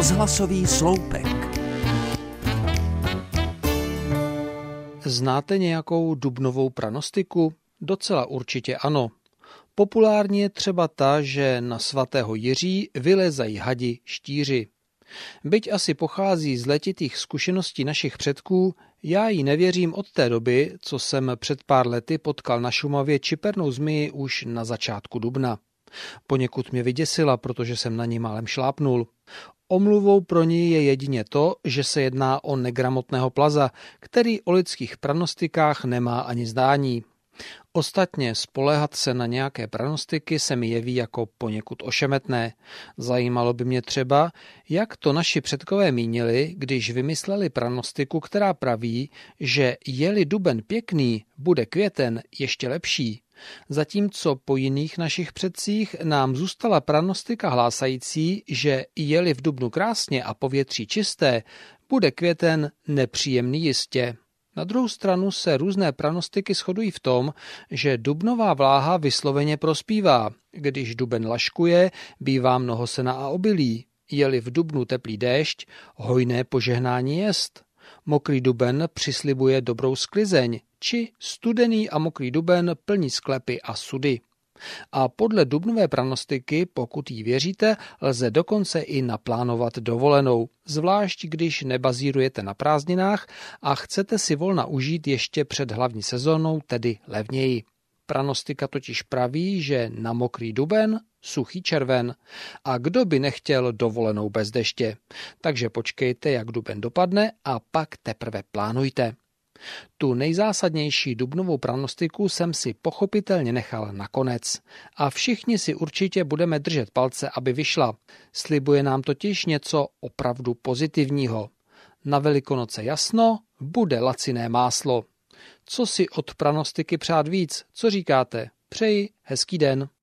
Rozhlasový sloupek. Znáte nějakou dubnovou pranostiku? Docela určitě ano. Populární je třeba ta, že na svatého Jiří vylezají hadi štíři. Byť asi pochází z letitých zkušeností našich předků, já jí nevěřím od té doby, co jsem před pár lety potkal na Šumavě čipernou zmiji už na začátku dubna. Poněkud mě vyděsila, protože jsem na ní málem šlápnul. Omluvou pro ní je jedině to, že se jedná o negramotného plaza, který o lidských pranostikách nemá ani zdání. Ostatně spoléhat se na nějaké pranostiky se mi jeví jako poněkud ošemetné. Zajímalo by mě třeba, jak to naši předkové mínili, když vymysleli pranostiku, která praví, že je-li duben pěkný, bude květen ještě lepší. Zatímco po jiných našich předcích nám zůstala pranostika hlásající, že je-li v dubnu krásně a povětří čisté, bude květen nepříjemný jistě. Na druhou stranu se různé pranostiky shodují v tom, že dubnová vláha vysloveně prospívá. Když duben laškuje, bývá mnoho sena a obilí. Je-li v dubnu teplý déšť, hojné požehnání jest. Mokrý duben přislibuje dobrou sklizeň, či studený a mokrý duben plní sklepy a sudy. A podle dubnové pranostiky, pokud jí věříte, lze dokonce i naplánovat dovolenou, zvlášť když nebazírujete na prázdninách a chcete si volna užít ještě před hlavní sezónou, tedy levněji. Pranostika totiž praví, že na mokrý duben suchý červen. A kdo by nechtěl dovolenou bez deště? Takže počkejte, jak duben dopadne a pak teprve plánujte. Tu nejzásadnější dubnovou pranostiku jsem si pochopitelně nechal nakonec. A všichni si určitě budeme držet palce, aby vyšla. Slibuje nám totiž něco opravdu pozitivního. Na Velikonoce jasno, bude laciné máslo. Co si od pranostiky přát víc? Co říkáte? Přeji hezký den.